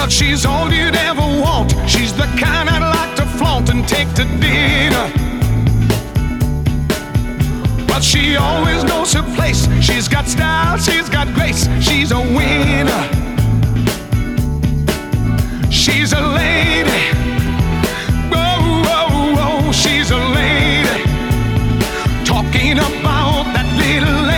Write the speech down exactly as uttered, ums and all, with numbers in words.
But she's all you'd ever want. She's the kind I'd like to flaunt and take to dinner. But she always knows her place. She's got style, she's got grace. She's a winner. She's a lady. Oh, oh, oh, she's a lady. Talking about that little lady.